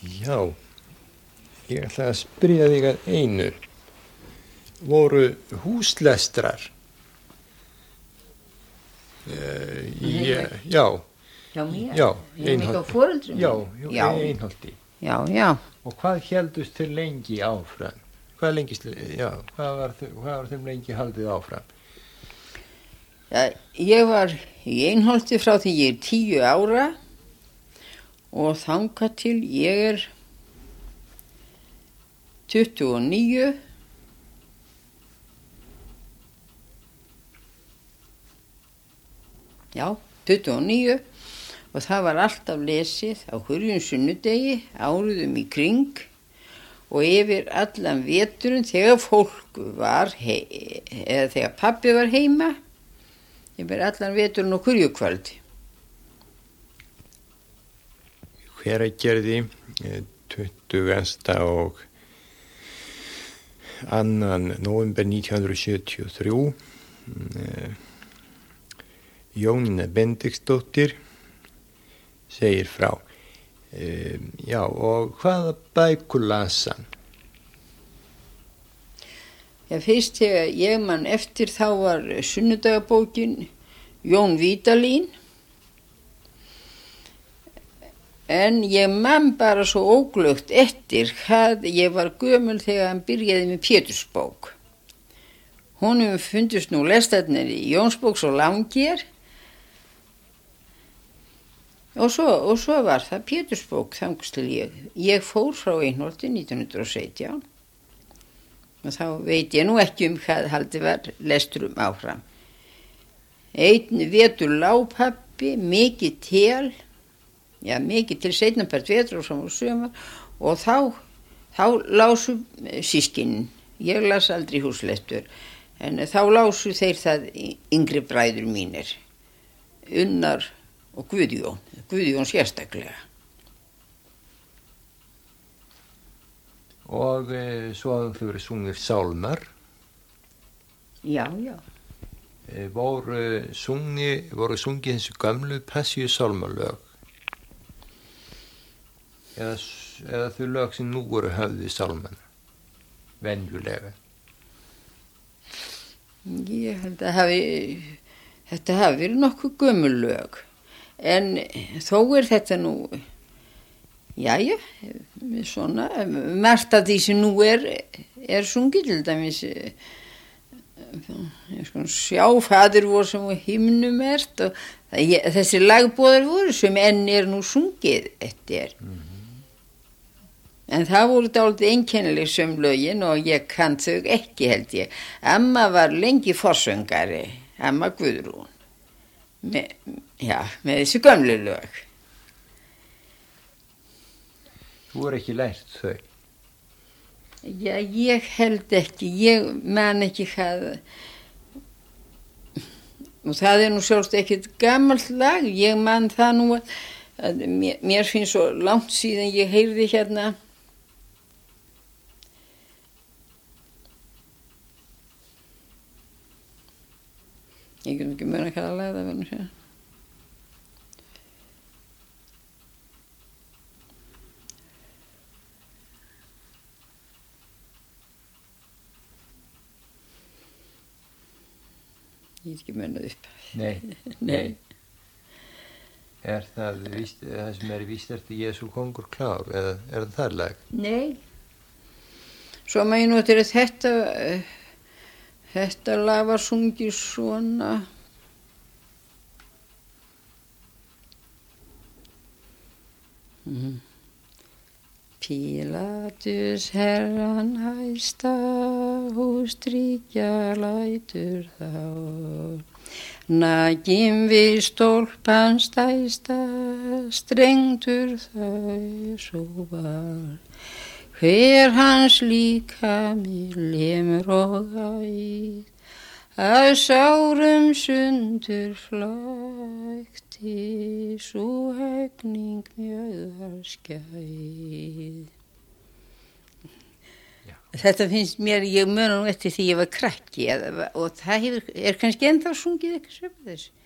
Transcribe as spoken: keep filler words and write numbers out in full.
Já, ég ætla að spyrja þig að einu. Voru húslestrar? Uh, ég, já. Já, mér? Já, ég mikið á foreldrum. Já, já, einholti. Já, já. Og hvað héldust þér lengi áfram? Hvað, lengist, já, hvað, var, hvað var þeim lengi haldið áfram? Já, ég var í einholti frá því ég er tíu ára og þangað til ég er tuttugu og níu. Já, tuttugu og níu og það var alltaf lesið á hverjum sunnudegi, áruðum í kring og yfir allan veturinn þegar fólk var, hei, eða þegar pabbi var heima, yfir allan veturinn og hverju kvöldi. Hveragerði, tuttugasta og annan nóvember nítján hundruð sjötíu og þrjú. Jónína Benediktsdóttir segir frá. Um, já, og hvaða bækur las hann? Já, fyrst þegar ég man eftir þá var sunnudagabókin Jón Vídalín, en ég man bara svo óglögt eftir hvað ég var gömul þegar hann byrjaði með Pétursbók. Honum fundust nú lestarnir í Jónsbók svo langir og svo, og svo var það Pétursbók þangast til ég. Ég fór frá Einholti nítján hundruð og sautján og þá veit ég nú ekki um hvað haldið var lesturum áfram. Einn vetur lápappi, mikið til, já mikið til seinnapart vetur og saman sumar og þá, þá lásu sískinin. Ég las aldrei húslestur, en þá lásu þeir það yngri bræður mínir, Unnar og Guðjón, Guðjón sérstaklega. Og e, svo hafði þau verið sungið sálmar. Já, já. E, voru sungið, voru sungið þessu gamlu passíu sálmarlög. Eða, eða þau lög sem nú voru höfðu í sálman, venjulega. Ég held að hafi, þetta hafi verið nokkuð gömul lög. En þó er þetta nú, jæja, svona, margt af því sem nú er, er sungið til dæmis, ég sko sjá fadir vor sem á himnum ert og það, þessi lagbóðar voru sem enn er nú sungið eftir. Mm-hmm. En það voru dálítið einkennileg sem lögin og ég kann þau ekki held ég. Amma var lengi forsöngari, amma Guðrún. Me, já, með þessu gömlu lög. Þú er ekki lært þau? Já, ég held ekki, ég man ekki hvað, og það er nú sjálfst ekkert gamalt lag, ég man það nú að, að mér, mér finnst svo langt síðan ég heyrði hérna, ég get ekki meira hvað að laga það verður sér. Ég get ekki meira upp. Nei, nei. Er það, víst, það sem er víst eftir Jesú kongur klár, eða er það þar lag? Nei. Svo maður nú eftir að þetta... Þetta lag var sungið svona. Mm. Pílatus herran hæsta og strýkja lætur þá. Nakin við stólpan stæsta, strengtur þau svo var. Hver hans líka mér lemur og æð, að sárum sundur flækti, svo hegning mjög skæð. Já. Þetta finnst mér, ég muna nú eftir því ég var krakki, og það hefur, er kannski ennþá sungið eitthvað svipað þessu.